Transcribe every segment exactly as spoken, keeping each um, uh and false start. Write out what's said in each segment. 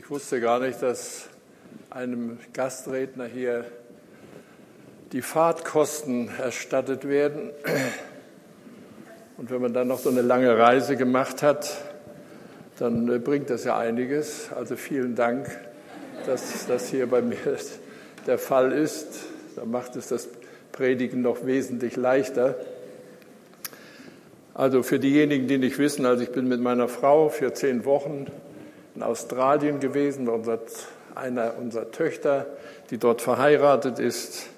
Ich wusste gar nicht, dass einem Gastredner hier die Fahrtkosten erstattet werden. Und wenn man dann noch so eine lange Reise gemacht hat, dann bringt das ja einiges. Also vielen Dank, dass das hier bei mir der Fall ist. Da macht es das Predigen noch wesentlich leichter. Also für diejenigen, die nicht wissen, also ich bin mit meiner Frau für zehn Wochen in Australien gewesen, bei unserer, einer unserer Töchter, die dort verheiratet ist.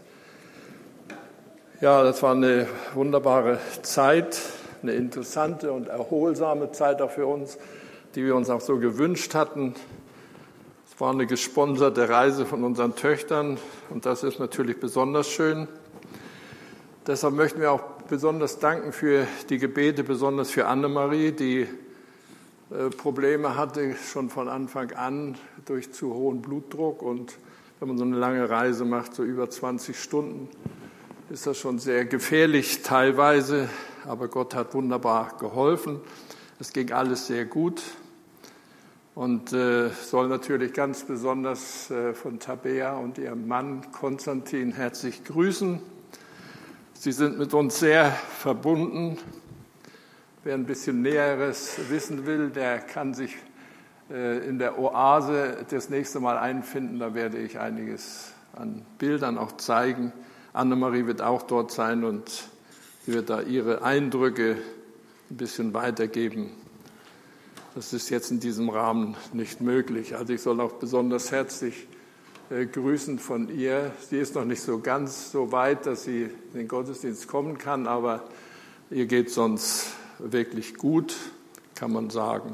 Ja, das war eine wunderbare Zeit, eine interessante und erholsame Zeit auch für uns, die wir uns auch so gewünscht hatten. Es war eine gesponserte Reise von unseren Töchtern und das ist natürlich besonders schön. Deshalb möchten wir auch besonders danken für die Gebete, besonders für Annemarie, die äh, Probleme hatte schon von Anfang an durch zu hohen Blutdruck. Und wenn man so eine lange Reise macht, so über zwanzig Stunden, ist das schon sehr gefährlich teilweise. Aber Gott hat wunderbar geholfen. Es ging alles sehr gut. Und äh, soll natürlich ganz besonders äh, von Tabea und ihrem Mann Konstantin herzlich grüßen. Sie sind mit uns sehr verbunden. Wer ein bisschen Näheres wissen will, der kann sich äh, in der Oase das nächste Mal einfinden. Da werde ich einiges an Bildern auch zeigen. Annemarie wird auch dort sein und sie wird da ihre Eindrücke ein bisschen weitergeben. Das ist jetzt in diesem Rahmen nicht möglich. Also ich soll auch besonders herzlich grüßen von ihr. Sie ist noch nicht so ganz so weit, dass sie in den Gottesdienst kommen kann, aber ihr geht sonst wirklich gut, kann man sagen.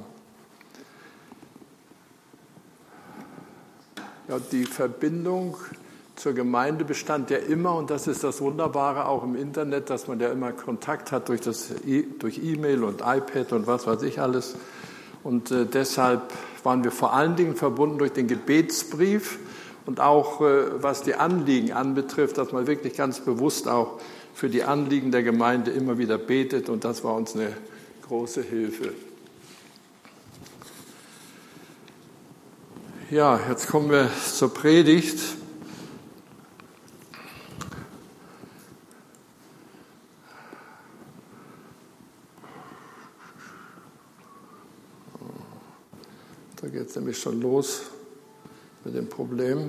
Ja, die Verbindung zur Gemeinde bestand ja immer, und das ist das Wunderbare auch im Internet, dass man ja immer Kontakt hat durch das durch E-Mail und iPad und was weiß ich alles. Und äh, deshalb waren wir vor allen Dingen verbunden durch den Gebetsbrief. Und auch was die Anliegen anbetrifft, dass man wirklich ganz bewusst auch für die Anliegen der Gemeinde immer wieder betet. Und das war uns eine große Hilfe. Ja, jetzt kommen wir zur Predigt. Da geht es nämlich schon los mit dem Problem.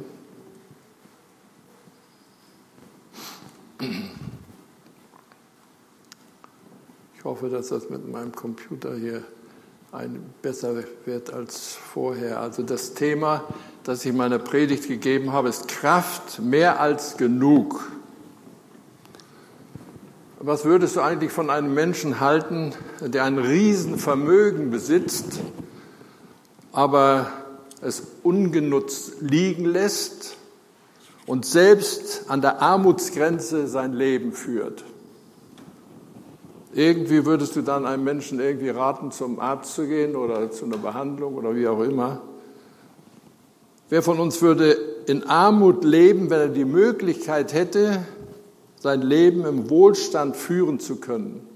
Ich hoffe, dass das mit meinem Computer hier ein besser wird als vorher. Also das Thema, das ich in meiner Predigt gegeben habe, ist Kraft mehr als genug. Was würdest du eigentlich von einem Menschen halten, der ein Riesenvermögen besitzt, aber es ungenutzt liegen lässt und selbst an der Armutsgrenze sein Leben führt? Irgendwie würdest du dann einem Menschen irgendwie raten, zum Arzt zu gehen oder zu einer Behandlung oder wie auch immer. Wer von uns würde in Armut leben, wenn er die Möglichkeit hätte, sein Leben im Wohlstand führen zu können?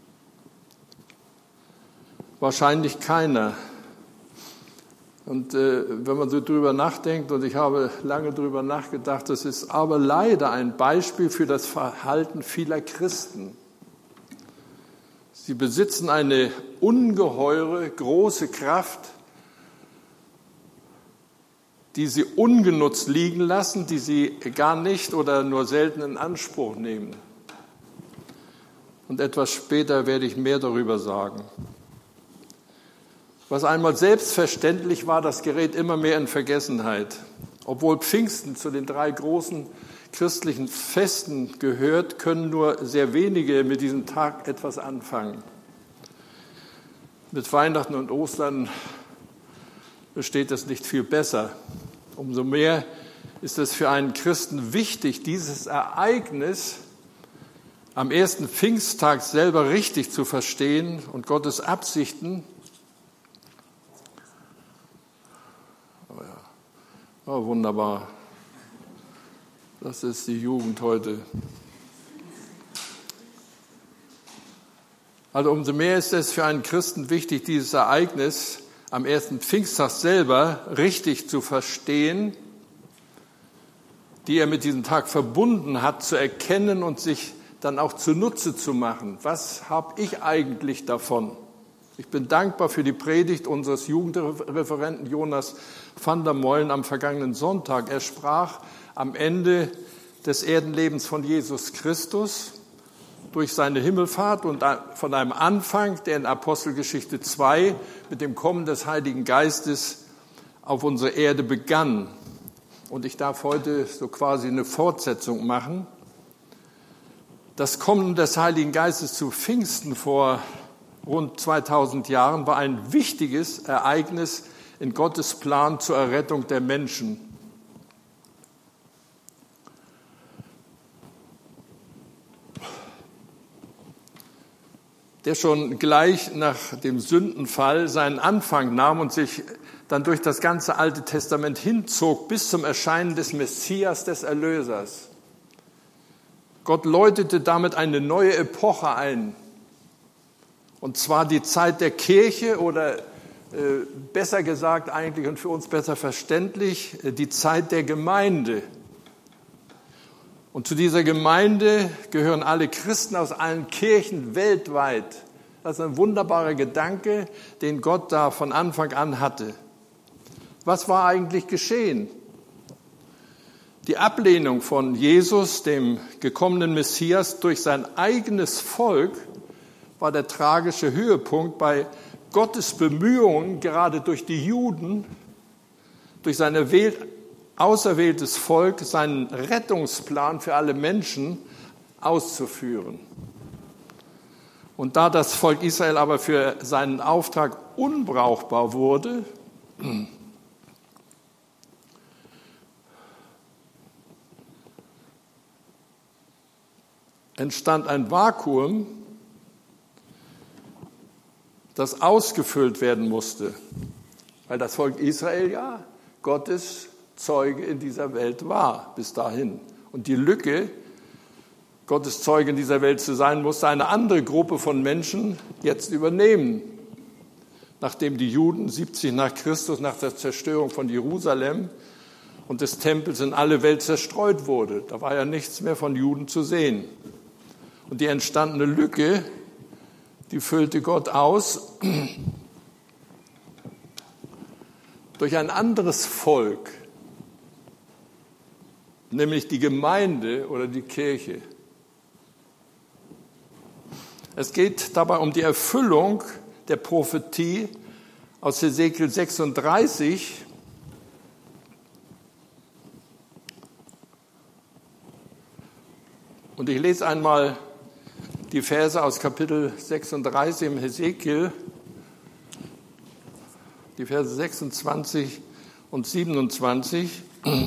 Wahrscheinlich keiner. Und äh, wenn man so drüber nachdenkt, und ich habe lange drüber nachgedacht, das ist aber leider ein Beispiel für das Verhalten vieler Christen. Sie besitzen eine ungeheure, große Kraft, die sie ungenutzt liegen lassen, die sie gar nicht oder nur selten in Anspruch nehmen. Und etwas später werde ich mehr darüber sagen. Was einmal selbstverständlich war, das gerät immer mehr in Vergessenheit. Obwohl Pfingsten zu den drei großen christlichen Festen gehört, können nur sehr wenige mit diesem Tag etwas anfangen. Mit Weihnachten und Ostern besteht es nicht viel besser. Umso mehr ist es für einen Christen wichtig, dieses Ereignis am ersten Pfingsttag selber richtig zu verstehen und Gottes Absichten. Oh, wunderbar. Das ist die Jugend heute. Also umso mehr ist es für einen Christen wichtig, dieses Ereignis am ersten Pfingsttag selber richtig zu verstehen, die er mit diesem Tag verbunden hat, zu erkennen und sich dann auch zunutze zu machen. Was habe ich eigentlich davon? Ich bin dankbar für die Predigt unseres Jugendreferenten Jonas van der Meulen am vergangenen Sonntag. Er sprach am Ende des Erdenlebens von Jesus Christus durch seine Himmelfahrt und von einem Anfang, der in Apostelgeschichte zwei mit dem Kommen des Heiligen Geistes auf unsere Erde begann. Und ich darf heute so quasi eine Fortsetzung machen. Das Kommen des Heiligen Geistes zu Pfingsten vor rund zweitausend Jahren war ein wichtiges Ereignis in Gottes Plan zur Errettung der Menschen. Der schon gleich nach dem Sündenfall seinen Anfang nahm und sich dann durch das ganze Alte Testament hinzog bis zum Erscheinen des Messias, des Erlösers. Gott läutete damit eine neue Epoche ein, und zwar die Zeit der Kirche oder äh, besser gesagt eigentlich und für uns besser verständlich, die Zeit der Gemeinde. Und zu dieser Gemeinde gehören alle Christen aus allen Kirchen weltweit. Das ist ein wunderbarer Gedanke, den Gott da von Anfang an hatte. Was war eigentlich geschehen? Die Ablehnung von Jesus, dem gekommenen Messias, durch sein eigenes Volk war der tragische Höhepunkt bei Gottes Bemühungen, gerade durch die Juden, durch sein auserwähltes Volk, seinen Rettungsplan für alle Menschen auszuführen. Und da das Volk Israel aber für seinen Auftrag unbrauchbar wurde, entstand ein Vakuum, das ausgefüllt werden musste, weil das Volk Israel ja Gottes Zeuge in dieser Welt war bis dahin. Und die Lücke, Gottes Zeuge in dieser Welt zu sein, musste eine andere Gruppe von Menschen jetzt übernehmen. Nachdem die Juden siebzig nach Christus, nach der Zerstörung von Jerusalem und des Tempels in alle Welt zerstreut wurde. Da war ja nichts mehr von Juden zu sehen. Und die entstandene Lücke, die füllte Gott aus durch ein anderes Volk, nämlich die Gemeinde oder die Kirche. Es geht dabei um die Erfüllung der Prophetie aus Hesekiel sechsunddreißig. Und ich lese einmal die Verse aus Kapitel sechsunddreißig im Hesekiel, die Verse sechsundzwanzig und siebenundzwanzig.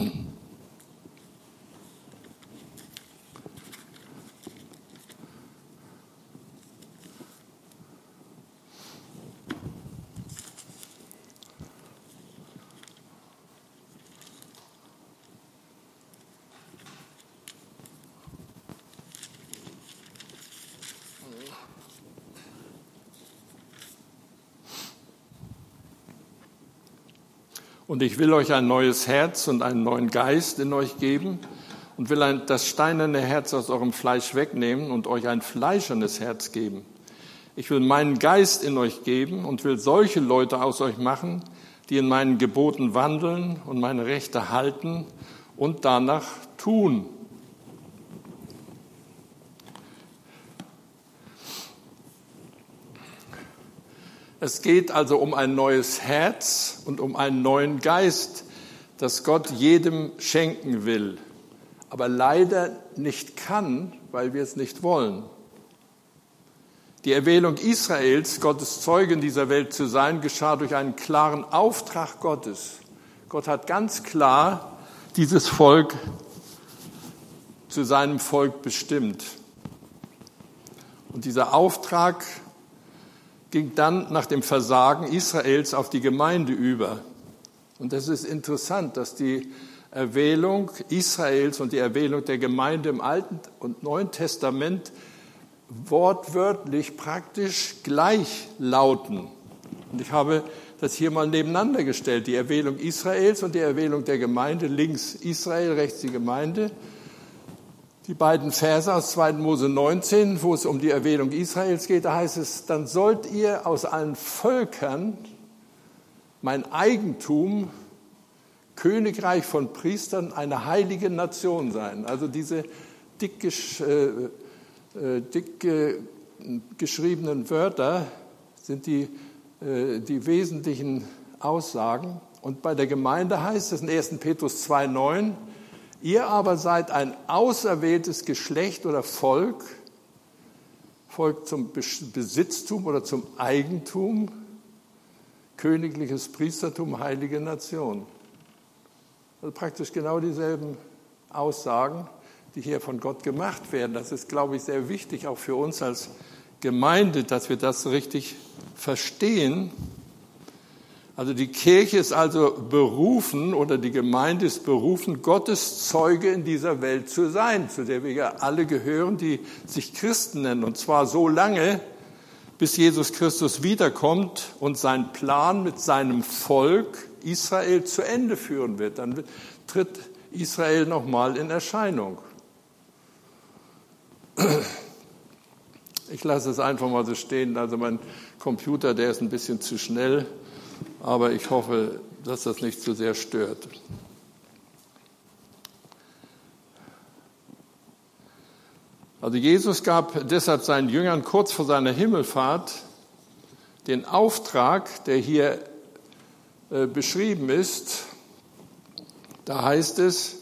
Und ich will euch ein neues Herz und einen neuen Geist in euch geben und will ein, das steinerne Herz aus eurem Fleisch wegnehmen und euch ein fleischernes Herz geben. Ich will meinen Geist in euch geben und will solche Leute aus euch machen, die in meinen Geboten wandeln und meine Rechte halten und danach tun. Es geht also um ein neues Herz und um einen neuen Geist, das Gott jedem schenken will, aber leider nicht kann, weil wir es nicht wollen. Die Erwählung Israels, Gottes Zeuge in dieser Welt zu sein, geschah durch einen klaren Auftrag Gottes. Gott hat ganz klar dieses Volk zu seinem Volk bestimmt. Und dieser Auftrag ging dann nach dem Versagen Israels auf die Gemeinde über. Und es ist interessant, dass die Erwählung Israels und die Erwählung der Gemeinde im Alten und Neuen Testament wortwörtlich praktisch gleich lauten. Und ich habe das hier mal nebeneinander gestellt. Die Erwählung Israels und die Erwählung der Gemeinde. Links Israel, rechts die Gemeinde. Die beiden Verse aus zweiten Mose neunzehn, wo es um die Erwählung Israels geht, da heißt es, dann sollt ihr aus allen Völkern mein Eigentum, Königreich von Priestern, eine heilige Nation sein. Also diese dick, gesch, äh, äh, dick äh, geschriebenen Wörter sind die, äh, die wesentlichen Aussagen. Und bei der Gemeinde heißt es in ersten Petrus zwei neun, ihr aber seid ein auserwähltes Geschlecht oder Volk, Volk zum Besitztum oder zum Eigentum, königliches Priestertum, heilige Nation. Also praktisch genau dieselben Aussagen, die hier von Gott gemacht werden. Das ist, glaube ich, sehr wichtig, auch für uns als Gemeinde, dass wir das richtig verstehen. Also die Kirche ist also berufen oder die Gemeinde ist berufen, Gottes Zeuge in dieser Welt zu sein, zu der wir ja alle gehören, die sich Christen nennen. Und zwar so lange, bis Jesus Christus wiederkommt und seinen Plan mit seinem Volk Israel zu Ende führen wird. Dann tritt Israel nochmal in Erscheinung. Ich lasse es einfach mal so stehen. Also mein Computer, der ist ein bisschen zu schnell, aber ich hoffe, dass das nicht zu sehr stört. Also Jesus gab deshalb seinen Jüngern kurz vor seiner Himmelfahrt den Auftrag, der hier äh, beschrieben ist. Da heißt es,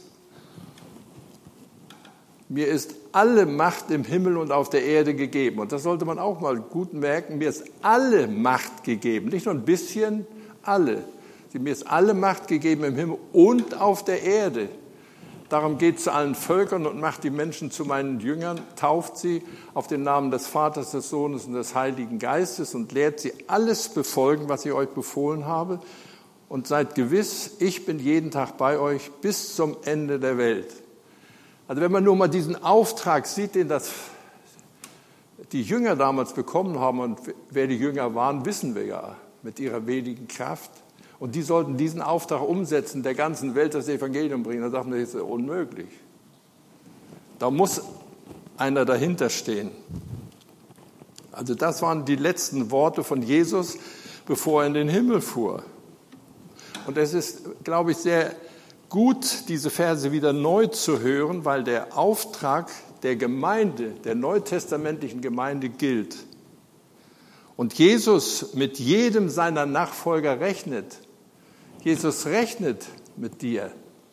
mir ist alle Macht im Himmel und auf der Erde gegeben. Und das sollte man auch mal gut merken. Mir ist alle Macht gegeben. Nicht nur ein bisschen, alle. Mir ist alle Macht gegeben im Himmel und auf der Erde. Darum geht zu allen Völkern und macht die Menschen zu meinen Jüngern, tauft sie auf den Namen des Vaters, des Sohnes und des Heiligen Geistes und lehrt sie alles befolgen, was ich euch befohlen habe. Und seid gewiss, ich bin jeden Tag bei euch bis zum Ende der Welt. Also wenn man nur mal diesen Auftrag sieht, den das die Jünger damals bekommen haben, und wer die Jünger waren, wissen wir ja, mit ihrer wenigen Kraft. Und die sollten diesen Auftrag umsetzen, der ganzen Welt das Evangelium bringen. Da sagt man, das ist unmöglich. Da muss einer dahinter stehen. Also das waren die letzten Worte von Jesus, bevor er in den Himmel fuhr. Und es ist, glaube ich, sehr gut, diese Verse wieder neu zu hören, weil der Auftrag der Gemeinde, der neutestamentlichen Gemeinde gilt. Und Jesus mit jedem seiner Nachfolger rechnet. Jesus rechnet mit dir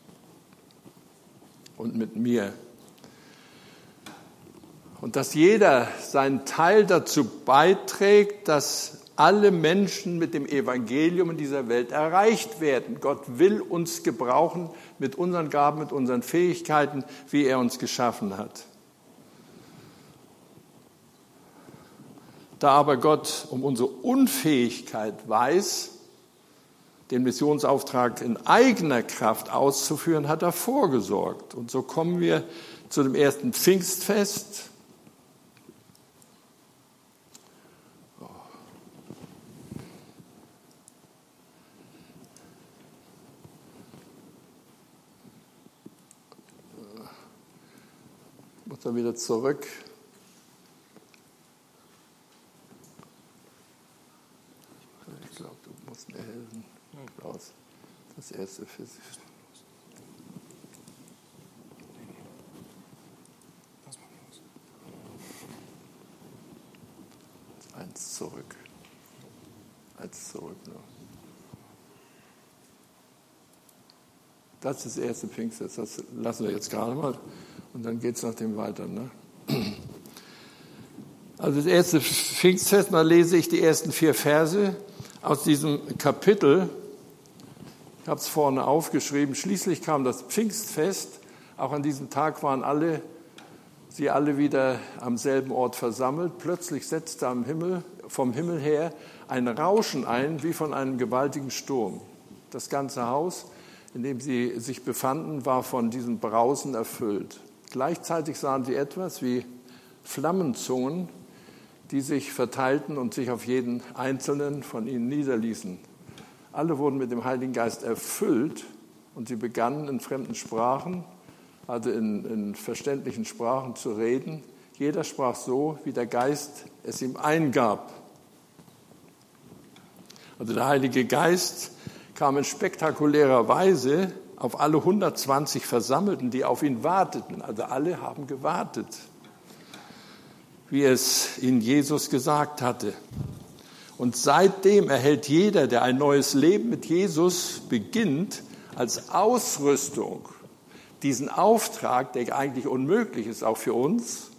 und mit mir. Und dass jeder seinen Teil dazu beiträgt, dass alle Menschen mit dem Evangelium in dieser Welt erreicht werden. Gott will uns gebrauchen mit unseren Gaben, mit unseren Fähigkeiten, wie er uns geschaffen hat. Da aber Gott um unsere Unfähigkeit weiß, den Missionsauftrag in eigener Kraft auszuführen, hat er vorgesorgt. Und so kommen wir zu dem ersten Pfingstfest. Ich muss dann wieder zurück. Ich glaube, du musst mir helfen. Klaus, das erste Physik. Eins zurück. Eins zurück noch. Das ist das erste Pfingstfest. Das lassen wir jetzt gerade mal. Und dann geht es nach dem weiter. Ne? Also das erste Pfingstfest, da lese ich die ersten vier Verse aus diesem Kapitel. Ich habe es vorne aufgeschrieben. Schließlich kam das Pfingstfest. Auch an diesem Tag waren alle, sie alle wieder am selben Ort versammelt. Plötzlich setzte am Himmel, vom Himmel her ein Rauschen ein, wie von einem gewaltigen Sturm. Das ganze Haus, in dem sie sich befanden, war von diesem Brausen erfüllt. Gleichzeitig sahen sie etwas wie Flammenzungen, die sich verteilten und sich auf jeden einzelnen von ihnen niederließen. Alle wurden mit dem Heiligen Geist erfüllt und sie begannen in fremden Sprachen, also in, in verständlichen Sprachen zu reden. Jeder sprach so, wie der Geist es ihm eingab. Also der Heilige Geist kam in spektakulärer Weise auf alle hundertzwanzig Versammelten, die auf ihn warteten. Also alle haben gewartet, wie es ihnen Jesus gesagt hatte. Und seitdem erhält jeder, der ein neues Leben mit Jesus beginnt, als Ausrüstung diesen Auftrag, der eigentlich unmöglich ist, auch für uns,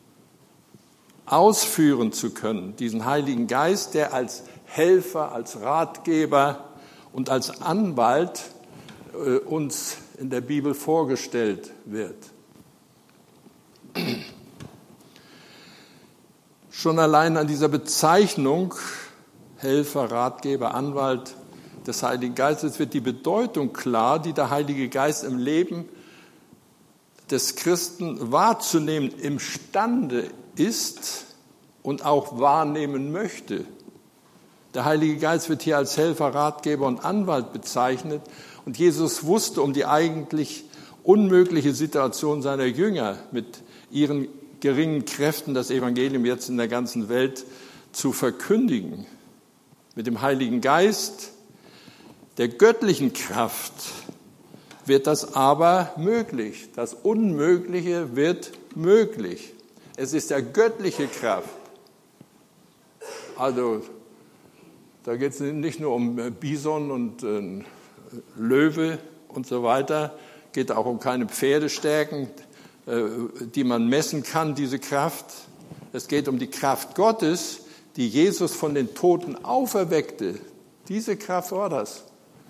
ausführen zu können. Diesen Heiligen Geist, der als Helfer, als Ratgeber und als Anwalt äh, uns in der Bibel vorgestellt wird. Schon allein an dieser Bezeichnung Helfer, Ratgeber, Anwalt des Heiligen Geistes wird die Bedeutung klar, die der Heilige Geist im Leben des Christen wahrzunehmen imstande ist und auch wahrnehmen möchte. Der Heilige Geist wird hier als Helfer, Ratgeber und Anwalt bezeichnet und Jesus wusste um die eigentlich unmögliche Situation seiner Jünger, mit ihren geringen Kräften das Evangelium jetzt in der ganzen Welt zu verkündigen. Mit dem Heiligen Geist, der göttlichen Kraft, wird das aber möglich. Das Unmögliche wird möglich. Es ist der göttliche Kraft. Also da geht es nicht nur um Bison und äh, Löwe und so weiter, geht auch um keine Pferdestärken, äh, die man messen kann, diese Kraft. Es geht um die Kraft Gottes, die Jesus von den Toten auferweckte. Diese Kraft war das.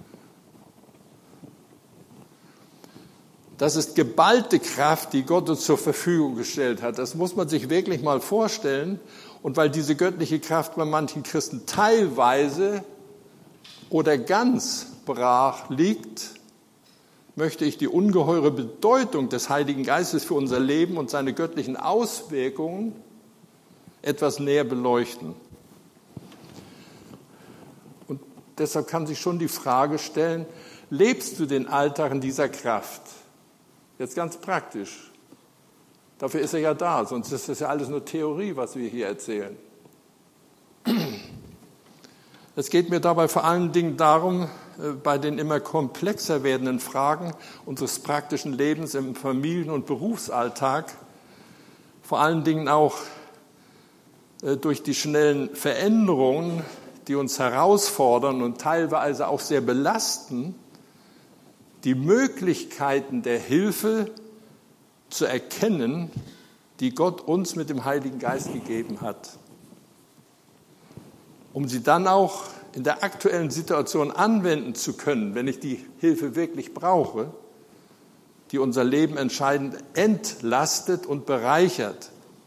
Das ist geballte Kraft, die Gott uns zur Verfügung gestellt hat. Das muss man sich wirklich mal vorstellen. Und weil diese göttliche Kraft bei manchen Christen teilweise oder ganz brach liegt, möchte ich die ungeheure Bedeutung des Heiligen Geistes für unser Leben und seine göttlichen Auswirkungen etwas näher beleuchten. Und deshalb kann sich schon die Frage stellen, lebst du den Alltag in dieser Kraft? Jetzt ganz praktisch. Dafür ist er ja da, sonst ist das ja alles nur Theorie, was wir hier erzählen. Es geht mir dabei vor allen Dingen darum, bei den immer komplexer werdenden Fragen unseres praktischen Lebens im Familien- und Berufsalltag, vor allen Dingen auch durch die schnellen Veränderungen, die uns herausfordern und teilweise auch sehr belasten, die Möglichkeiten der Hilfe zu erkennen, die Gott uns mit dem Heiligen Geist gegeben hat, um sie dann auch in der aktuellen Situation anwenden zu können, wenn ich die Hilfe wirklich brauche, die unser Leben entscheidend entlastet und bereichert.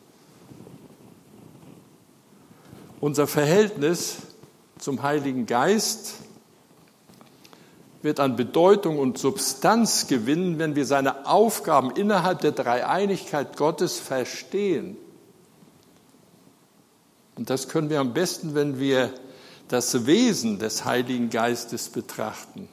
Unser Verhältnis zum Heiligen Geist wird an Bedeutung und Substanz gewinnen, wenn wir seine Aufgaben innerhalb der Dreieinigkeit Gottes verstehen. Und das können wir am besten, wenn wir das Wesen des Heiligen Geistes betrachten.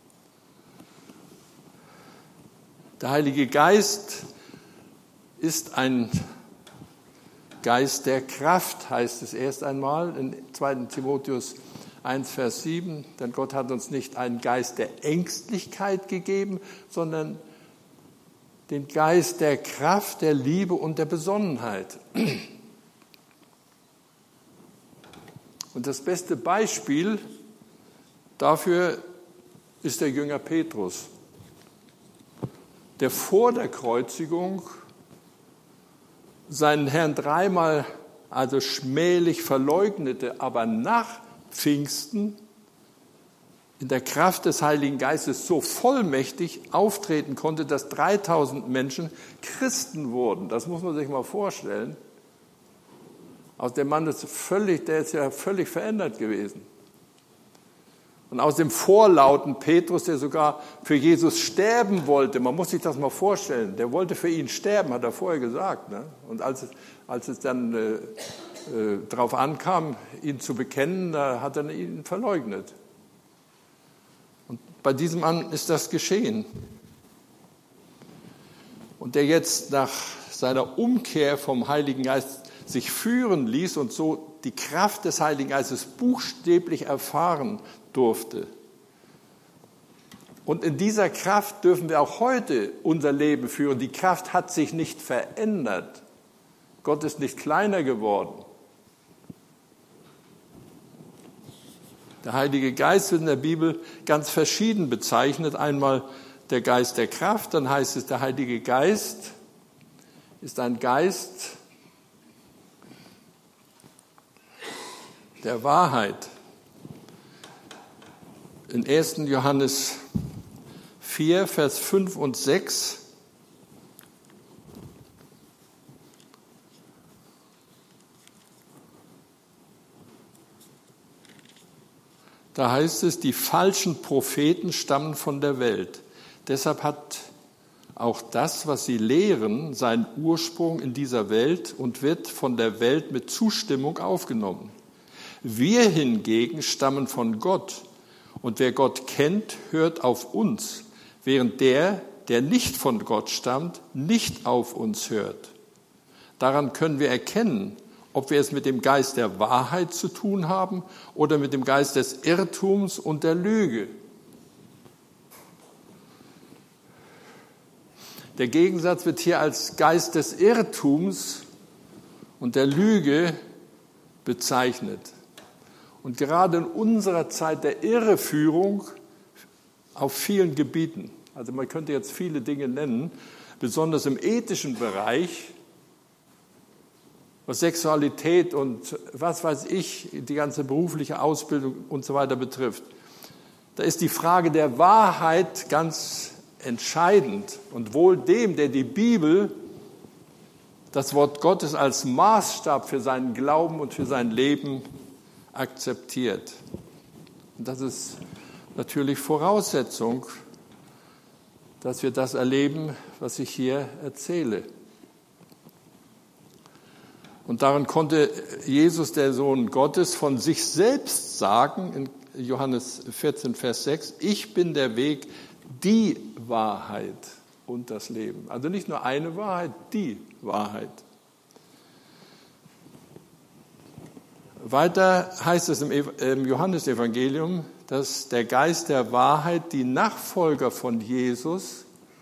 Der Heilige Geist ist ein Geist der Kraft, heißt es erst einmal in zweiten Timotheus eins, Vers sieben, denn Gott hat uns nicht einen Geist der Ängstlichkeit gegeben, sondern den Geist der Kraft, der Liebe und der Besonnenheit. Und das beste Beispiel dafür ist der Jünger Petrus, der vor der Kreuzigung seinen Herrn dreimal also schmählich verleugnete, aber nach Pfingsten in der Kraft des Heiligen Geistes so vollmächtig auftreten konnte, dass dreitausend Menschen Christen wurden. Das muss man sich mal vorstellen. Aus dem Mann ist völlig, der ist ja völlig verändert gewesen. Und aus dem vorlauten Petrus, der sogar für Jesus sterben wollte, man muss sich das mal vorstellen, der wollte für ihn sterben, hat er vorher gesagt. Ne? Und als es, als es dann äh, äh, darauf ankam, ihn zu bekennen, da hat er ihn verleugnet. bei diesem Mann ist das geschehen. Und der jetzt nach seiner Umkehr vom Heiligen Geist sich führen ließ und so die Kraft des Heiligen Geistes buchstäblich erfahren durfte. Und in dieser Kraft dürfen wir auch heute unser Leben führen. Die Kraft hat sich nicht verändert. Gott ist nicht kleiner geworden. Der Heilige Geist wird in der Bibel ganz verschieden bezeichnet. Einmal der Geist der Kraft, dann heißt es, der Heilige Geist ist ein Geist der Wahrheit. In ersten Johannes vier, Vers fünf und sechs da heißt es, die falschen Propheten stammen von der Welt. Deshalb hat auch das, was sie lehren, seinen Ursprung in dieser Welt und wird von der Welt mit Zustimmung aufgenommen. Wir hingegen stammen von Gott, und wer Gott kennt, hört auf uns, während der, der nicht von Gott stammt, nicht auf uns hört. Daran können wir erkennen, ob wir es mit dem Geist der Wahrheit zu tun haben oder mit dem Geist des Irrtums und der Lüge. Der Gegensatz wird hier als Geist des Irrtums und der Lüge bezeichnet. Und gerade in unserer Zeit der Irreführung auf vielen Gebieten, also man könnte jetzt viele Dinge nennen, besonders im ethischen Bereich, was Sexualität und was weiß ich, die ganze berufliche Ausbildung und so weiter betrifft, da ist die Frage der Wahrheit ganz entscheidend. Und wohl dem, der die Bibel, das Wort Gottes als Maßstab für seinen Glauben und für sein Leben akzeptiert. Und das ist natürlich Voraussetzung, dass wir das erleben, was ich hier erzähle. Und darin konnte Jesus, der Sohn Gottes, von sich selbst sagen, in Johannes vierzehn, Vers sechs, ich bin der Weg, die Wahrheit und das Leben. Also nicht nur eine Wahrheit, die Wahrheit. Weiter heißt es im Johannesevangelium, dass der Geist der Wahrheit die Nachfolger von Jesus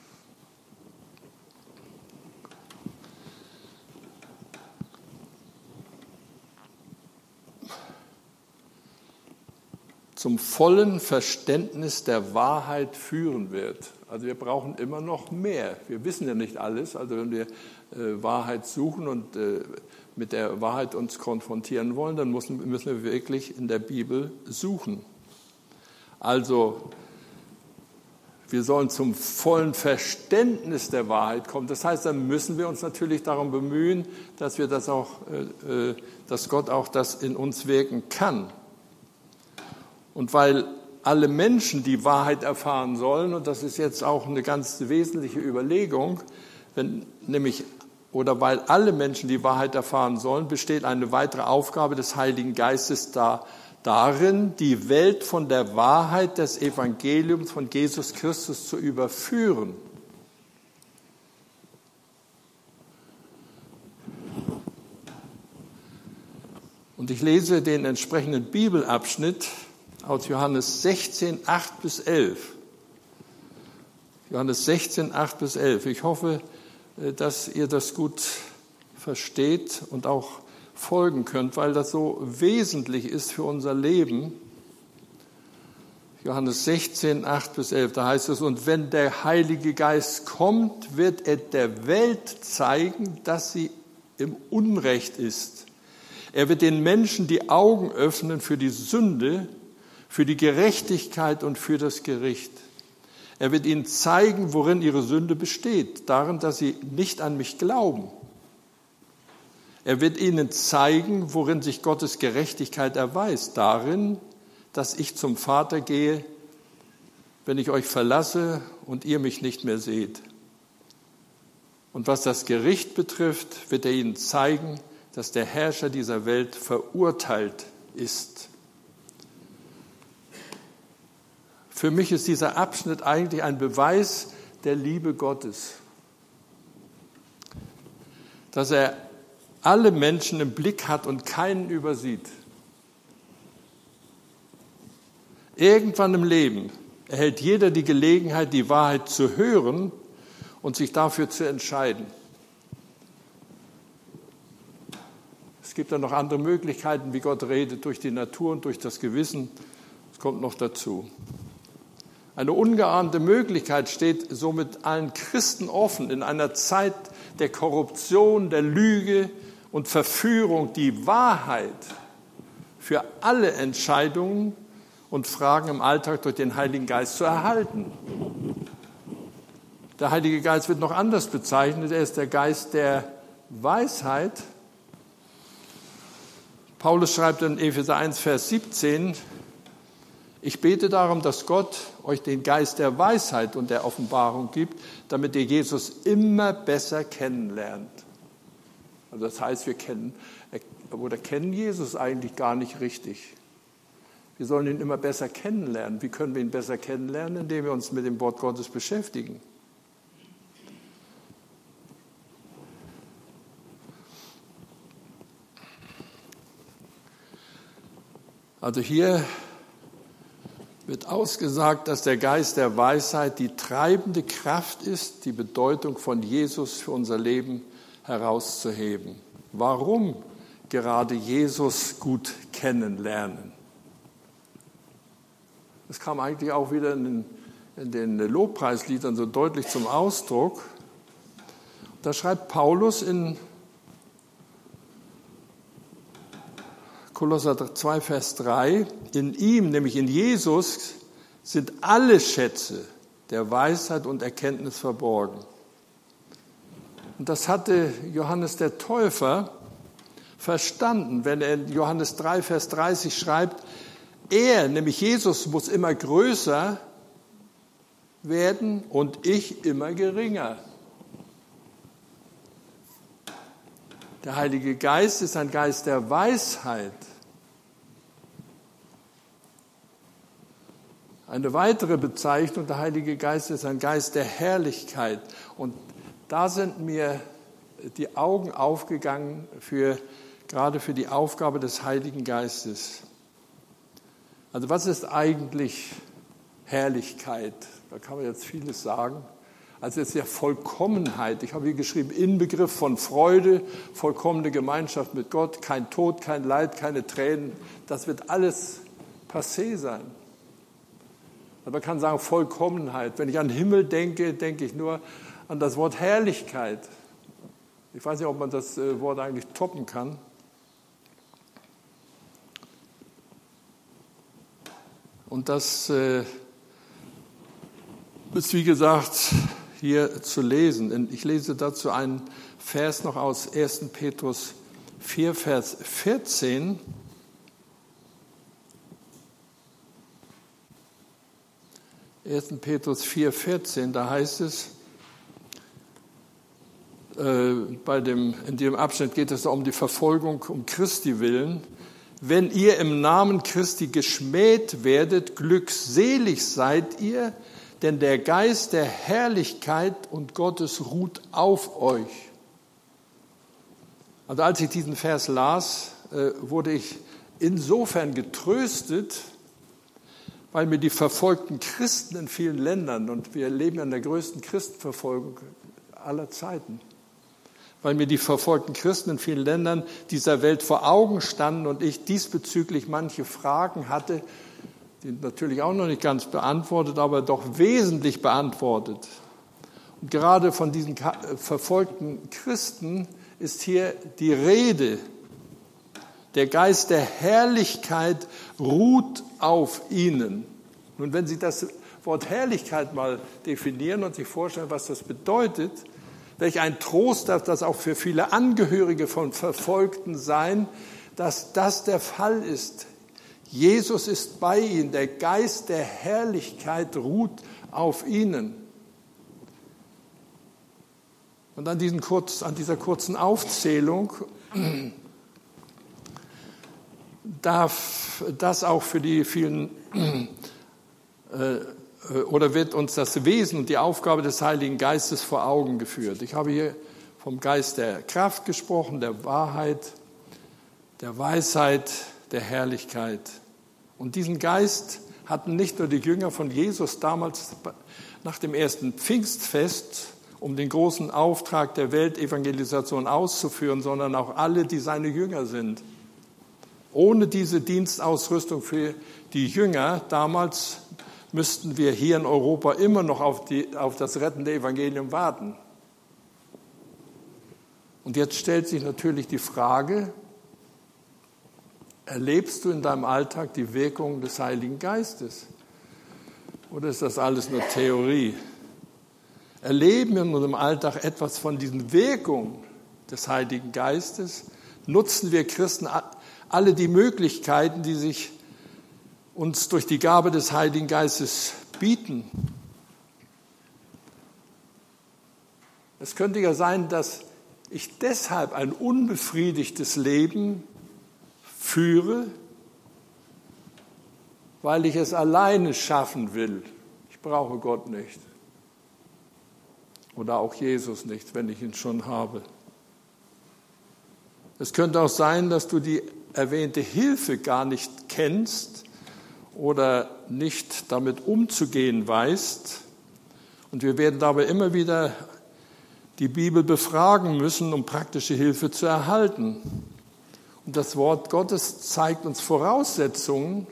zum vollen Verständnis der Wahrheit führen wird. Also wir brauchen immer noch mehr. Wir wissen ja nicht alles. Also wenn wir äh, Wahrheit suchen und äh, mit der Wahrheit uns konfrontieren wollen, dann müssen, müssen wir wirklich in der Bibel suchen. Also wir sollen zum vollen Verständnis der Wahrheit kommen. Das heißt, dann müssen wir uns natürlich darum bemühen, dass wir das auch, äh, dass Gott auch das in uns wirken kann. Und weil alle Menschen die Wahrheit erfahren sollen, und das ist jetzt auch eine ganz wesentliche Überlegung, wenn nämlich, oder weil alle Menschen die Wahrheit erfahren sollen, besteht eine weitere Aufgabe des Heiligen Geistes da, darin, die Welt von der Wahrheit des Evangeliums von Jesus Christus zu überführen. Und ich lese den entsprechenden Bibelabschnitt aus Johannes sechzehn, acht bis elf. Johannes sechzehn, acht bis elf. Ich hoffe, dass ihr das gut versteht und auch folgen könnt, weil das so wesentlich ist für unser Leben. Johannes sechzehn, acht bis elf, da heißt es, und wenn der Heilige Geist kommt, wird er der Welt zeigen, dass sie im Unrecht ist. Er wird den Menschen die Augen öffnen für die Sünde, für die Gerechtigkeit und für das Gericht. Er wird ihnen zeigen, worin ihre Sünde besteht, darin, dass sie nicht an mich glauben. Er wird ihnen zeigen, worin sich Gottes Gerechtigkeit erweist, darin, dass ich zum Vater gehe, wenn ich euch verlasse und ihr mich nicht mehr seht. Und was das Gericht betrifft, wird er ihnen zeigen, dass der Herrscher dieser Welt verurteilt ist. Für mich ist dieser Abschnitt eigentlich ein Beweis der Liebe Gottes. Dass er alle Menschen im Blick hat und keinen übersieht. Irgendwann im Leben erhält jeder die Gelegenheit, die Wahrheit zu hören und sich dafür zu entscheiden. Es gibt dann noch andere Möglichkeiten, wie Gott redet, durch die Natur und durch das Gewissen. Das kommt noch dazu. Eine ungeahnte Möglichkeit steht somit allen Christen offen, in einer Zeit der Korruption, der Lüge und Verführung, die Wahrheit für alle Entscheidungen und Fragen im Alltag durch den Heiligen Geist zu erhalten. Der Heilige Geist wird noch anders bezeichnet. Er ist der Geist der Weisheit. Paulus schreibt in Epheser eins, Vers siebzehn, ich bete darum, dass Gott euch den Geist der Weisheit und der Offenbarung gibt, damit ihr Jesus immer besser kennenlernt. Also das heißt, wir kennen oder kennen Jesus eigentlich gar nicht richtig. Wir sollen ihn immer besser kennenlernen. Wie können wir ihn besser kennenlernen? Indem wir uns mit dem Wort Gottes beschäftigen. Also hier wird ausgesagt, dass der Geist der Weisheit die treibende Kraft ist, die Bedeutung von Jesus für unser Leben herauszuheben. Warum gerade Jesus gut kennenlernen? Das kam eigentlich auch wieder in den, in den Lobpreisliedern so deutlich zum Ausdruck. Da schreibt Paulus in Kolosser zwei, Vers drei, in ihm, nämlich in Jesus, sind alle Schätze der Weisheit und Erkenntnis verborgen. Und das hatte Johannes der Täufer verstanden, wenn er in Johannes drei, Vers dreißig schreibt, er, nämlich Jesus, muss immer größer werden und ich immer geringer. Der Heilige Geist ist ein Geist der Weisheit. Eine weitere Bezeichnung, der Heilige Geist ist ein Geist der Herrlichkeit. Und da sind mir die Augen aufgegangen, für, gerade für die Aufgabe des Heiligen Geistes. Also was ist eigentlich Herrlichkeit? Da kann man jetzt vieles sagen. Also es ist ja Vollkommenheit. Ich habe hier geschrieben, Inbegriff von Freude, vollkommene Gemeinschaft mit Gott, kein Tod, kein Leid, keine Tränen. Das wird alles passé sein. Aber man kann sagen Vollkommenheit. Wenn ich an den Himmel denke, denke ich nur an das Wort Herrlichkeit. Ich weiß nicht, ob man das Wort eigentlich toppen kann. Und das äh, ist, wie gesagt, hier zu lesen. Ich lese dazu einen Vers noch aus ersten Petrus vier, Vers vierzehn. ersten Petrus vier, vierzehn, da heißt es, äh, bei dem, in dem Abschnitt geht es um die Verfolgung um Christi willen. Wenn ihr im Namen Christi geschmäht werdet, glückselig seid ihr, denn der Geist der Herrlichkeit und Gottes ruht auf euch. Also als ich diesen Vers las, wurde ich insofern getröstet, weil mir die verfolgten Christen in vielen Ländern, und wir leben ja in der größten Christenverfolgung aller Zeiten, weil mir die verfolgten Christen in vielen Ländern dieser Welt vor Augen standen und ich diesbezüglich manche Fragen hatte, die natürlich auch noch nicht ganz beantwortet, aber doch wesentlich beantwortet. Und gerade von diesen verfolgten Christen ist hier die Rede. Der Geist der Herrlichkeit ruht auf ihnen. Nun, wenn Sie das Wort Herrlichkeit mal definieren und sich vorstellen, was das bedeutet, welch ein Trost darf das auch für viele Angehörige von Verfolgten sein, dass das der Fall ist. Jesus ist bei ihnen, der Geist der Herrlichkeit ruht auf ihnen. Und an, diesen kurz, an dieser kurzen Aufzählung darf das auch für die vielen oder wird uns das Wesen und die Aufgabe des Heiligen Geistes vor Augen geführt. Ich habe hier vom Geist der Kraft gesprochen, der Wahrheit, der Weisheit, der Herrlichkeit. Und diesen Geist hatten nicht nur die Jünger von Jesus damals nach dem ersten Pfingstfest, um den großen Auftrag der Weltevangelisation auszuführen, sondern auch alle, die seine Jünger sind. Ohne diese Dienstausrüstung für die Jünger damals müssten wir hier in Europa immer noch auf, die, auf das rettende Evangelium warten. Und jetzt stellt sich natürlich die Frage, erlebst du in deinem Alltag die Wirkung des Heiligen Geistes? Oder ist das alles nur Theorie? Erleben wir in unserem Alltag etwas von diesen Wirkungen des Heiligen Geistes? Nutzen wir Christen alle die Möglichkeiten, die sich uns durch die Gabe des Heiligen Geistes bieten? Es könnte ja sein, dass ich deshalb ein unbefriedigtes Leben führe, weil ich es alleine schaffen will. Ich brauche Gott nicht. Oder auch Jesus nicht, wenn ich ihn schon habe. Es könnte auch sein, dass du die erwähnte Hilfe gar nicht kennst oder nicht damit umzugehen weißt. Und wir werden dabei immer wieder die Bibel befragen müssen, um praktische Hilfe zu erhalten. Und das Wort Gottes zeigt uns Voraussetzungen,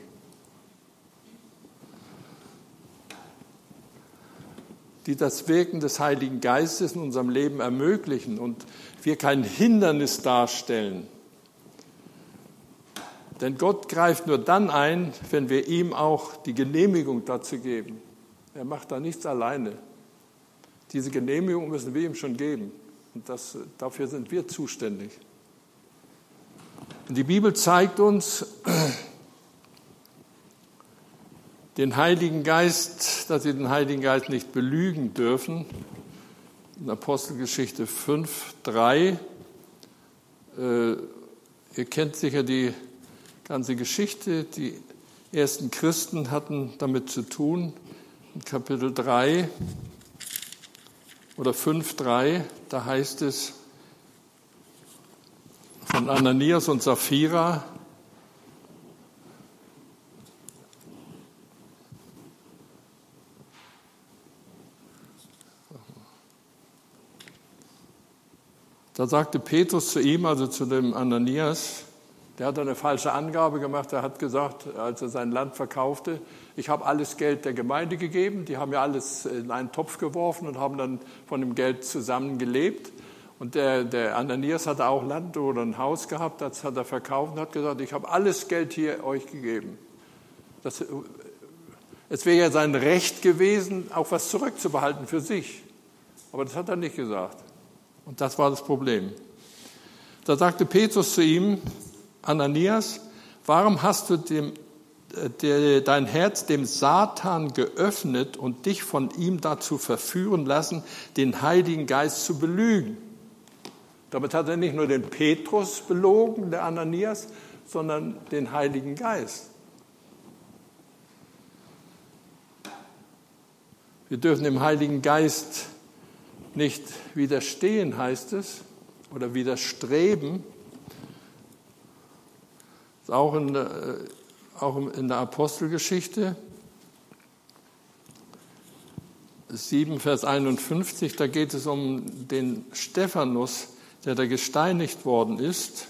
die das Wirken des Heiligen Geistes in unserem Leben ermöglichen und wir kein Hindernis darstellen. Denn Gott greift nur dann ein, wenn wir ihm auch die Genehmigung dazu geben. Er macht da nichts alleine. Diese Genehmigung müssen wir ihm schon geben. Und das, dafür sind wir zuständig. Und die Bibel zeigt uns den Heiligen Geist, dass wir den Heiligen Geist nicht belügen dürfen. In Apostelgeschichte fünf, drei. Äh, ihr kennt sicher die ganze Geschichte. Die ersten Christen hatten damit zu tun. In Kapitel drei oder fünf, drei, da heißt es von Ananias und Sapphira, da sagte Petrus zu ihm, also zu dem Ananias, der hat eine falsche Angabe gemacht. Er hat gesagt, als er sein Land verkaufte, ich habe alles Geld der Gemeinde gegeben. Die haben ja alles in einen Topf geworfen und haben dann von dem Geld zusammen gelebt. Und der, der Ananias hatte auch Land oder ein Haus gehabt, das hat er verkauft und hat gesagt, ich habe alles Geld hier euch gegeben. Das, es wäre ja sein Recht gewesen, auch was zurückzubehalten für sich. Aber das hat er nicht gesagt. Und das war das Problem. Da sagte Petrus zu ihm, Ananias, warum hast du dem, der, dein Herz dem Satan geöffnet und dich von ihm dazu verführen lassen, den Heiligen Geist zu belügen? Damit hat er nicht nur den Petrus belogen, der Ananias, sondern den Heiligen Geist. Wir dürfen dem Heiligen Geist nicht widerstehen, heißt es, oder widerstreben. Das ist auch in, der, auch in der Apostelgeschichte, sieben, Vers einundfünfzig, da geht es um den Stephanus, der da gesteinigt worden ist.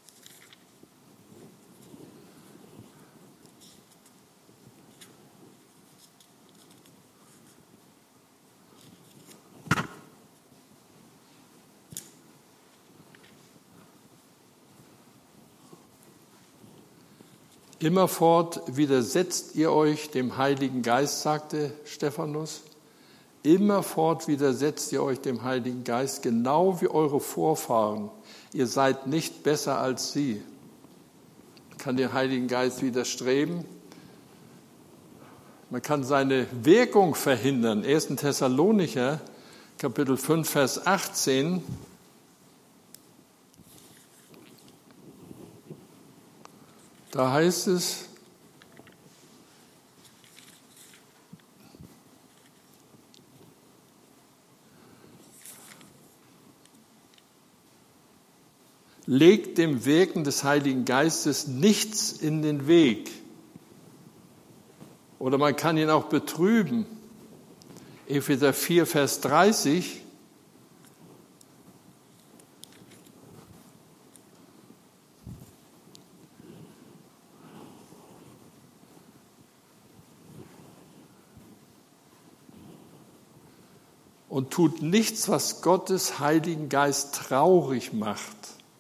Immerfort widersetzt ihr euch dem Heiligen Geist, sagte Stephanus. Immerfort widersetzt ihr euch dem Heiligen Geist, genau wie eure Vorfahren. Ihr seid nicht besser als sie. Man kann den Heiligen Geist widerstreben. Man kann seine Wirkung verhindern. erster Thessalonicher, Kapitel fünf, Vers achtzehn. Da heißt es, legt dem Wirken des Heiligen Geistes nichts in den Weg. Oder man kann ihn auch betrüben. Epheser vier, Vers dreißig. Und tut nichts, was Gottes Heiligen Geist traurig macht.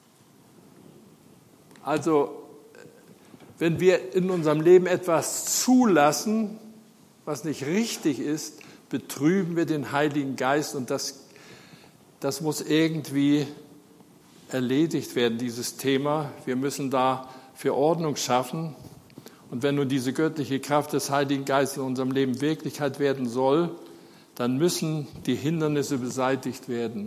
Also, wenn wir in unserem Leben etwas zulassen, was nicht richtig ist, betrüben wir den Heiligen Geist und das, das muss irgendwie erledigt werden, dieses Thema. Wir müssen da für Ordnung schaffen. Und wenn nun diese göttliche Kraft des Heiligen Geistes in unserem Leben Wirklichkeit werden soll, dann müssen die Hindernisse beseitigt werden.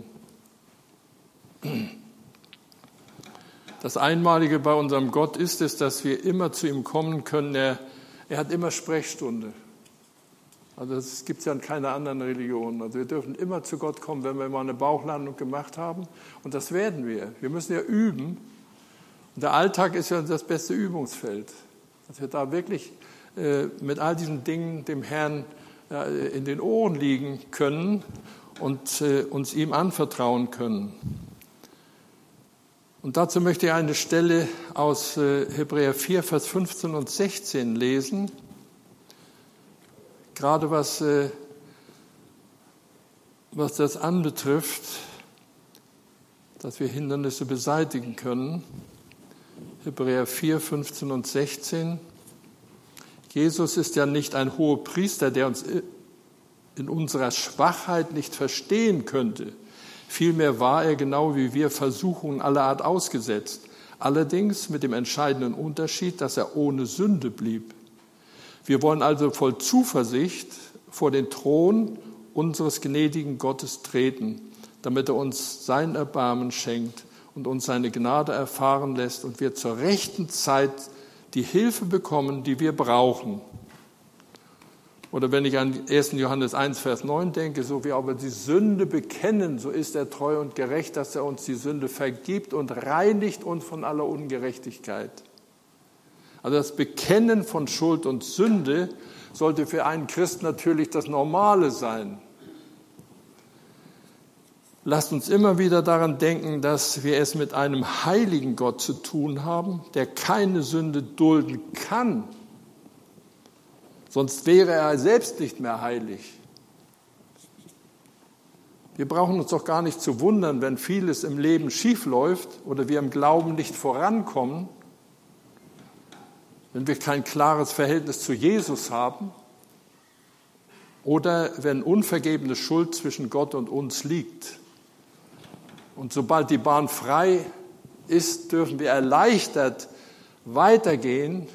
Das Einmalige bei unserem Gott ist es, dass wir immer zu ihm kommen können. Er, er hat immer Sprechstunde. Also das gibt es ja in keiner anderen Religion. Also wir dürfen immer zu Gott kommen, wenn wir mal eine Bauchlandung gemacht haben. Und das werden wir. Wir müssen ja üben. Und der Alltag ist ja das beste Übungsfeld. Dass wir da wirklich äh, mit all diesen Dingen dem Herrn in den Ohren liegen können und äh, uns ihm anvertrauen können. Und dazu möchte ich eine Stelle aus äh, Hebräer vier, Vers fünfzehn und sechzehn lesen. Gerade was, äh, was das anbetrifft, dass wir Hindernisse beseitigen können. Hebräer vier, fünfzehn und sechzehn. Jesus ist ja nicht ein Hohepriester, der uns in unserer Schwachheit nicht verstehen könnte. Vielmehr war er genau wie wir Versuchungen aller Art ausgesetzt. Allerdings mit dem entscheidenden Unterschied, dass er ohne Sünde blieb. Wir wollen also voll Zuversicht vor den Thron unseres gnädigen Gottes treten, damit er uns sein Erbarmen schenkt und uns seine Gnade erfahren lässt und wir zur rechten Zeit die Hilfe bekommen, die wir brauchen. Oder wenn ich an ersten Johannes eins, Vers neun denke, so wie aber die Sünde bekennen, so ist er treu und gerecht, dass er uns die Sünde vergibt und reinigt uns von aller Ungerechtigkeit. Also das Bekennen von Schuld und Sünde sollte für einen Christen natürlich das Normale sein. Lasst uns immer wieder daran denken, dass wir es mit einem heiligen Gott zu tun haben, der keine Sünde dulden kann. Sonst wäre er selbst nicht mehr heilig. Wir brauchen uns doch gar nicht zu wundern, wenn vieles im Leben schief läuft oder wir im Glauben nicht vorankommen, wenn wir kein klares Verhältnis zu Jesus haben oder wenn unvergebene Schuld zwischen Gott und uns liegt. Und sobald die Bahn frei ist, dürfen wir erleichtert weitergehen.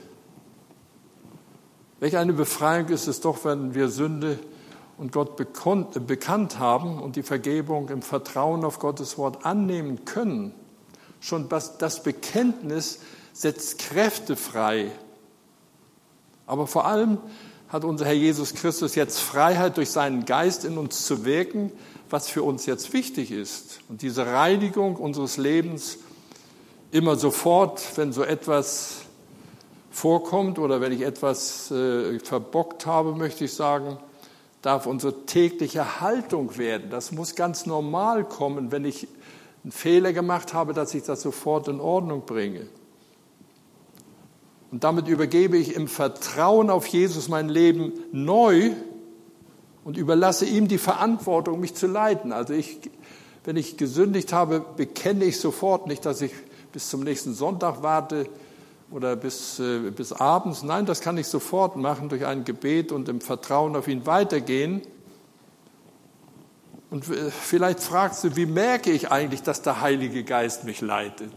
Welch eine Befreiung ist es doch, wenn wir Sünde und Gott bekannt haben und die Vergebung im Vertrauen auf Gottes Wort annehmen können. Schon das Bekenntnis setzt Kräfte frei. Aber vor allem hat unser Herr Jesus Christus jetzt Freiheit durch seinen Geist in uns zu wirken, was für uns jetzt wichtig ist. Und diese Reinigung unseres Lebens immer sofort, wenn so etwas vorkommt oder wenn ich etwas äh, verbockt habe, möchte ich sagen, darf unsere tägliche Haltung werden. Das muss ganz normal kommen, wenn ich einen Fehler gemacht habe, dass ich das sofort in Ordnung bringe. Und damit übergebe ich im Vertrauen auf Jesus mein Leben neu und überlasse ihm die Verantwortung, mich zu leiten. Also ich, wenn ich gesündigt habe, bekenne ich sofort, nicht, dass ich bis zum nächsten Sonntag warte oder bis, äh, bis abends. Nein, das kann ich sofort machen durch ein Gebet und im Vertrauen auf ihn weitergehen. Und äh, vielleicht fragst du, wie merke ich eigentlich, dass der Heilige Geist mich leitet?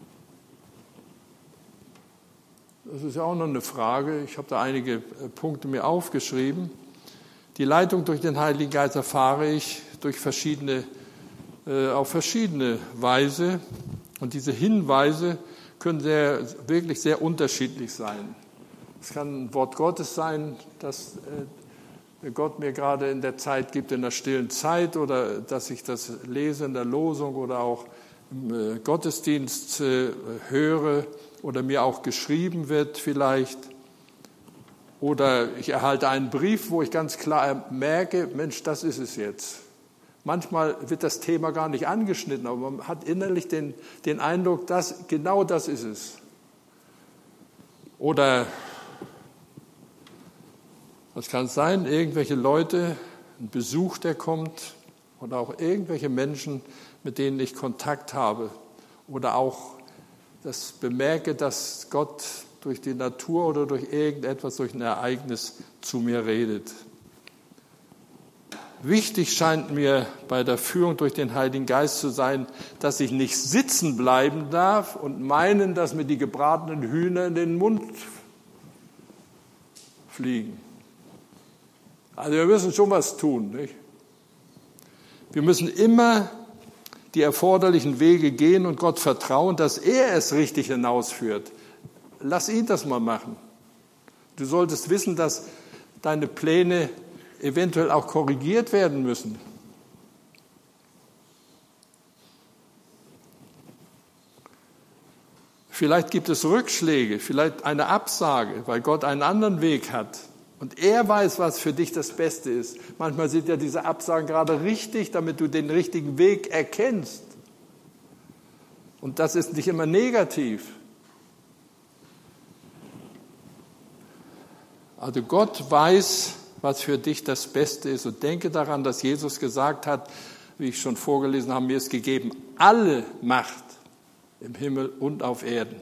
Das ist ja auch noch eine Frage. Ich habe da einige äh, Punkte mir aufgeschrieben. Die Leitung durch den Heiligen Geist erfahre ich durch verschiedene, äh, auf verschiedene Weise. Und diese Hinweise können sehr, wirklich sehr unterschiedlich sein. Es kann ein Wort Gottes sein, das äh, Gott mir gerade in der Zeit gibt, in der stillen Zeit, oder dass ich das lese in der Losung oder auch im Gottesdienst höre oder mir auch geschrieben wird vielleicht. Oder ich erhalte einen Brief, wo ich ganz klar merke, Mensch, das ist es jetzt. Manchmal wird das Thema gar nicht angeschnitten, aber man hat innerlich den, den Eindruck, dass genau das ist es. Oder was kann es sein, irgendwelche Leute, ein Besuch, der kommt, oder auch irgendwelche Menschen, mit denen ich Kontakt habe. Oder auch das bemerke, dass Gott durch die Natur oder durch irgendetwas, durch ein Ereignis zu mir redet. Wichtig scheint mir bei der Führung durch den Heiligen Geist zu sein, dass ich nicht sitzen bleiben darf und meinen, dass mir die gebratenen Hühner in den Mund fliegen. Also wir müssen schon was tun, nicht? Wir müssen immer die erforderlichen Wege gehen und Gott vertrauen, dass er es richtig hinausführt. Lass ihn das mal machen. Du solltest wissen, dass deine Pläne eventuell auch korrigiert werden müssen. Vielleicht gibt es Rückschläge, vielleicht eine Absage, weil Gott einen anderen Weg hat. Und er weiß, was für dich das Beste ist. Manchmal sind ja diese Absagen gerade richtig, damit du den richtigen Weg erkennst. Und das ist nicht immer negativ. Also Gott weiß, was für dich das Beste ist. Und denke daran, dass Jesus gesagt hat, wie ich schon vorgelesen habe, mir ist gegeben alle Macht im Himmel und auf Erden.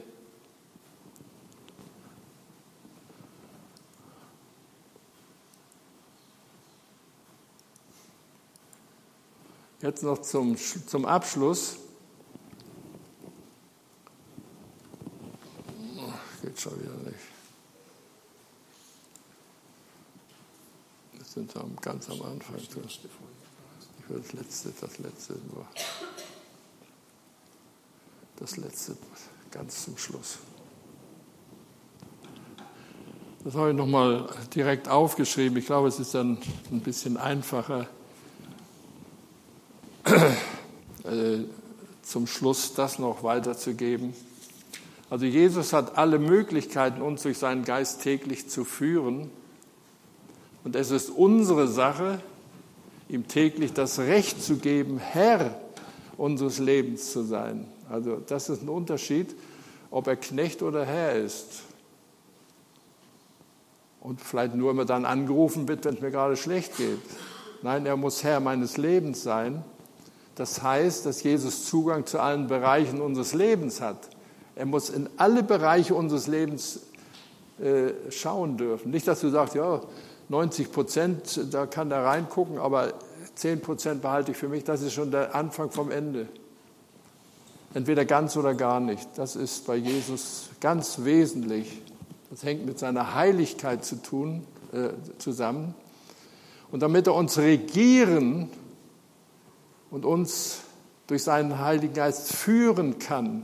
Jetzt noch zum, zum Abschluss. Oh, geht schon wieder nicht. Wir sind ganz am Anfang. Ich will das letzte, das letzte nur. Das letzte ganz zum Schluss. Das habe ich nochmal direkt aufgeschrieben. Ich glaube, es ist dann ein bisschen einfacher, zum Schluss das noch weiterzugeben. Also Jesus hat alle Möglichkeiten, uns durch seinen Geist täglich zu führen. Und es ist unsere Sache, ihm täglich das Recht zu geben, Herr unseres Lebens zu sein. Also das ist ein Unterschied, ob er Knecht oder Herr ist. Und vielleicht nur immer dann angerufen wird, wenn es mir gerade schlecht geht. Nein, er muss Herr meines Lebens sein. Das heißt, dass Jesus Zugang zu allen Bereichen unseres Lebens hat. Er muss in alle Bereiche unseres Lebens äh, schauen dürfen. Nicht, dass du sagst, ja, neunzig Prozent, da kann er reingucken, aber zehn Prozent behalte ich für mich. Das ist schon der Anfang vom Ende. Entweder ganz oder gar nicht. Das ist bei Jesus ganz wesentlich. Das hängt mit seiner Heiligkeit zu tun, äh, zusammen. Und damit er uns regieren und uns durch seinen Heiligen Geist führen kann.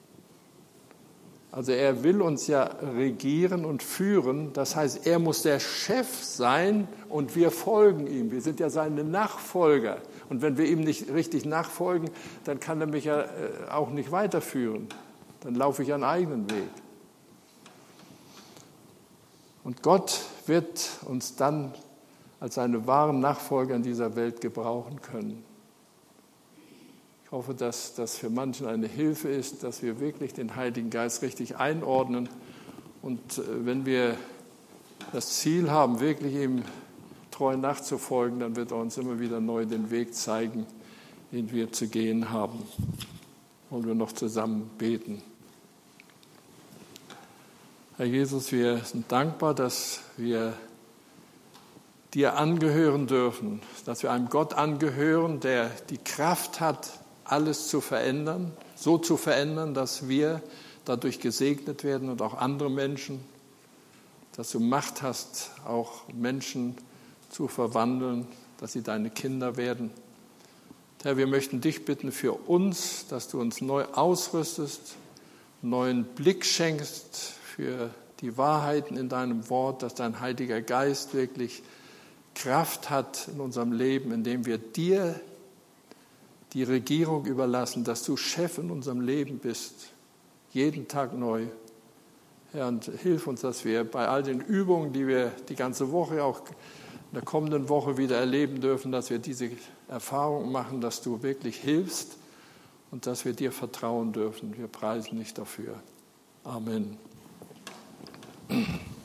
Also er will uns ja regieren und führen. Das heißt, er muss der Chef sein und wir folgen ihm. Wir sind ja seine Nachfolger. Und wenn wir ihm nicht richtig nachfolgen, dann kann er mich ja auch nicht weiterführen. Dann laufe ich einen eigenen Weg. Und Gott wird uns dann als seine wahren Nachfolger in dieser Welt gebrauchen können. Ich hoffe, dass das für manchen eine Hilfe ist, dass wir wirklich den Heiligen Geist richtig einordnen. Und wenn wir das Ziel haben, wirklich ihm treu nachzufolgen, dann wird er uns immer wieder neu den Weg zeigen, den wir zu gehen haben. Wollen wir noch zusammen beten. Herr Jesus, wir sind dankbar, dass wir dir angehören dürfen, dass wir einem Gott angehören, der die Kraft hat, alles zu verändern, so zu verändern, dass wir dadurch gesegnet werden und auch andere Menschen, dass du Macht hast, auch Menschen zu verwandeln, dass sie deine Kinder werden. Herr, wir möchten dich bitten für uns, dass du uns neu ausrüstest, neuen Blick schenkst für die Wahrheiten in deinem Wort, dass dein Heiliger Geist wirklich Kraft hat in unserem Leben, indem wir dir die Regierung überlassen, dass du Chef in unserem Leben bist, jeden Tag neu. Herr, und hilf uns, dass wir bei all den Übungen, die wir die ganze Woche, auch in der kommenden Woche wieder erleben dürfen, dass wir diese Erfahrung machen, dass du wirklich hilfst und dass wir dir vertrauen dürfen. Wir preisen dich dafür. Amen.